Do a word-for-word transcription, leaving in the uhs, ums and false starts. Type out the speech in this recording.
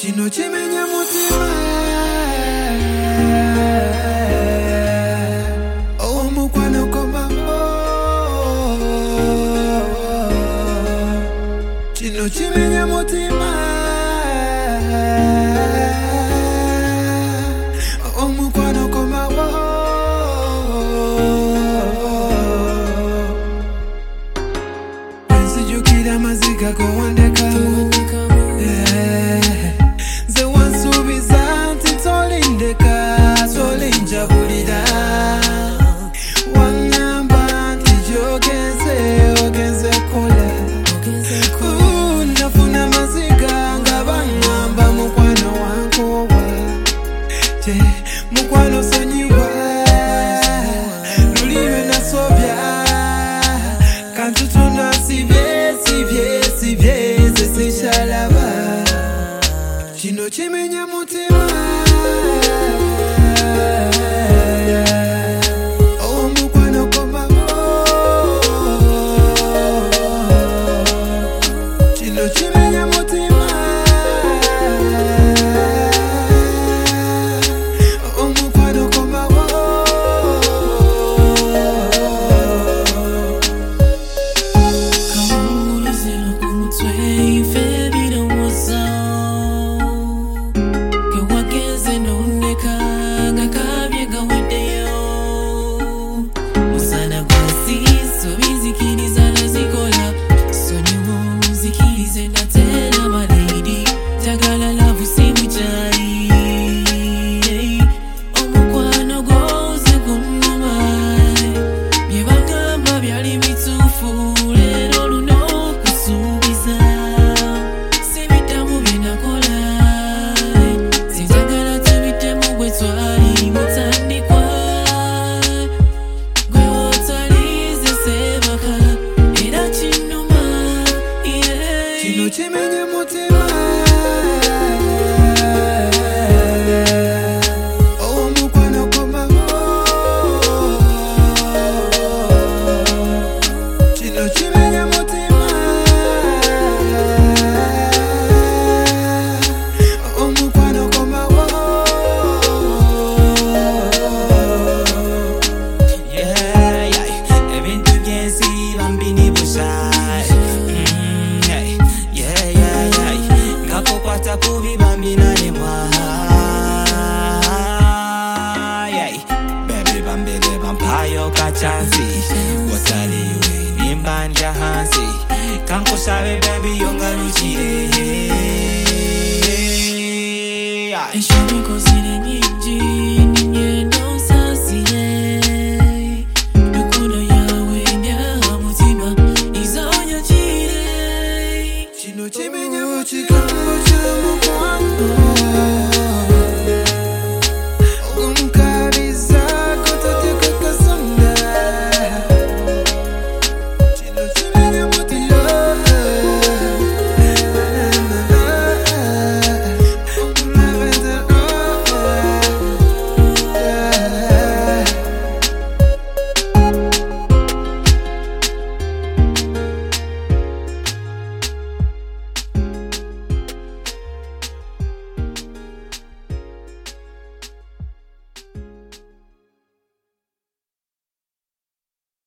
Chino chimenya mutima Oh mukwano koma Chino chimenya mutima Oh mukwano koma Pensi jukira mazika kuwandeka Mukwano sonyiwa Nuliwe na sobya Kantutuna sivye, sivye, sivye Sishalaba Chino chimenya mutima Oh mukwano koma Chino chimenya mutima Chino chimenya mutima Oh mukwano koma Chino chimenya mutima Oh mukwano koma Yeah, yeah Even tu can see bambini busai Kubi bambina ni mwa Baby bambele bampayo kachansi Wataliwe nimbanja hansi Kanko sabe baby yonga luchire Ishoni kosire ni